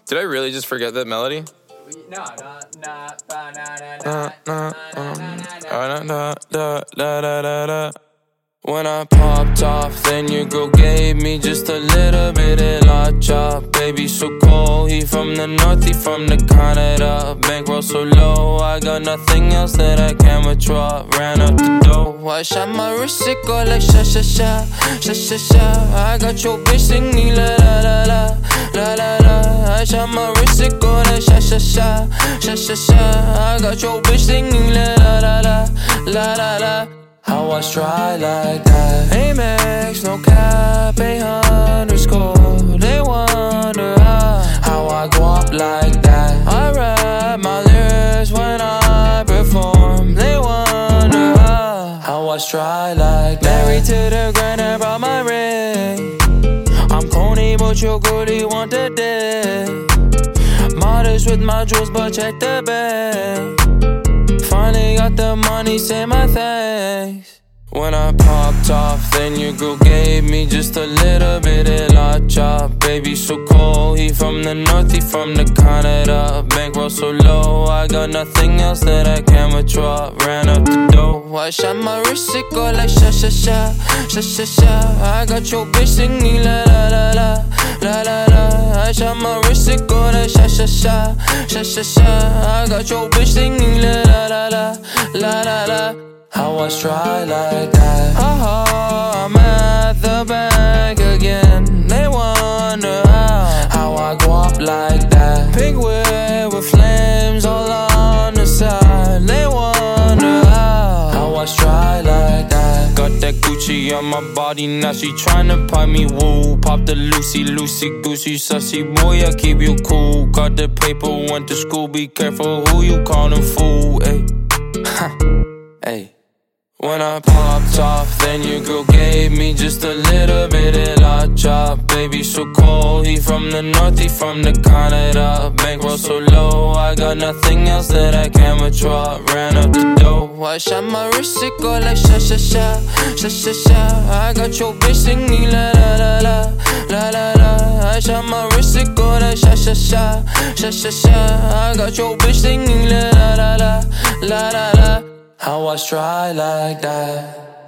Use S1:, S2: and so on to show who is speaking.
S1: Did I really just forget that melody?
S2: No.
S1: When I popped off, then your girl gave me just a little bit of la chop. Baby so cold, he from the north, he from the Canada. Bankroll so low, I got nothing else that I can withdraw. Ran up the dough, I shot my wrist, it go like sha sha sha, sha sha sha. I got your bitch singing la la la la, la la la. I shot my wrist, it go like sha sha sha, sha sha sha. I got your bitch singing la la la la, la la la. How I try like that? Amex, no cap, 800 They wonder how I go up like that. I rap my lyrics when I perform. They wonder how I try like that. Married to the grind, I brought my ring. I'm corny, but your girlie want the dick. Modest with my jewels, but check the bag. Finally got the money, say my thanks. When I popped off, then your girl gave me just a little bit of la chop. Baby so cold, he from the north, he from the Canada. Bankroll so low, I got nothing else that I can withdraw. Ran up the dough, I shot my wrist, it go like sha sha sha, sha sha sha. I got your bitch singing la la la la, la la la. I shot my wrist, it go like sha sha sha, sha sha sha. I got your bitch singing la la la la, la la la. How I try like that? I'm at the bank again. They wonder how I go up like that. Pink whip with flames all on the side. They wonder how I try like that. Got that Gucci on my body, now she tryna pipe me, woo. Pop the Lucy, goosey, sussy boy, I keep you cool. Got the paper, went to school, be careful who you callin' fool, ayy. Ayy. When I popped off, then your girl gave me just a little bit of la chop. Baby so cold, he from the north, he from the Canada. Bankroll so low, I got nothing else that I can withdraw. Ran up the dough, I shot my wrist, it go like sha sha sha, sha sha sha. I got your bitch singing la la la la, la la la. I shot my wrist, it go like sha sha sha, sha sha sha. I got your bitch singing la la la la, la la la. How I try like that?